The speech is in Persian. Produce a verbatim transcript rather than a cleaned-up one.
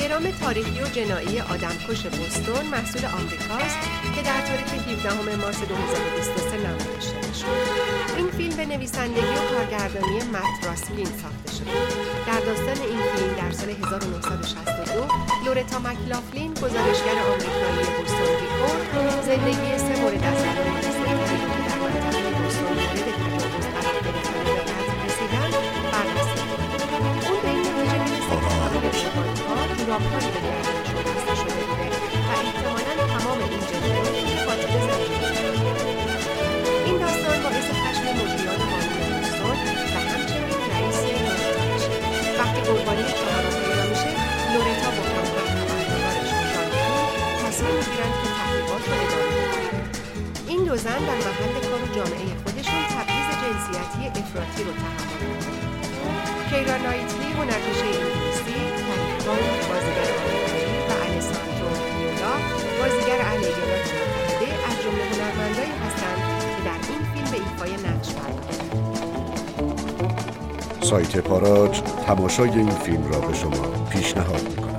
درام تاریخی و جنایی آدمکش بوستون محصول آمریکاست که در تاریخ هفدهم مارس دو هزار و بیست و سه نمایش شد. این فیلم به نویسندگی و کارگردانی مت راسکین ساخته شده. در داستان این فیلم در سال هزار و نهصد و شصت و دو لورتا مکلافلین، گزارشگر آمریکایی بوستون ریپورت، زندگی سه مورد از زنان مستقلی که در منطقه بوستون مورد تجاوز قرار گرفتن و به قتل رسیدن بررسی می‌کند. اون به این نتیجه می‌رسه که حامل شمال‌ها جوراب‌هایی به گردنشون بسته شده بوده و احتمالاً تمام این جنایات به خاطر زنجیره. این داستان باعث خشم مدیران مالی بوستون و همچنین رئیس لورتا میشه. وقتی قربانی چهارم پیدا میشه، لورتا با همکار خبرنگارش ژان تصمیم میگیرند که تحقیقات رو ادامه بدن. این دو زن در محل کار و جامعه خودشون تبعیض جنسیتی افراطی رو تحمل میکنند. کیرا نایتلی، هنرپیشه انگلیسی، کریگان بازیگر آمریکایی و الساندرو میولا بازیگر اهل ایالات متحده از جمله هنرمندانی هستند که در این فیلم به ایفای نقش پرداختند. سایت پاراج تماشای این فیلم را به شما پیشنهاد می‌کند.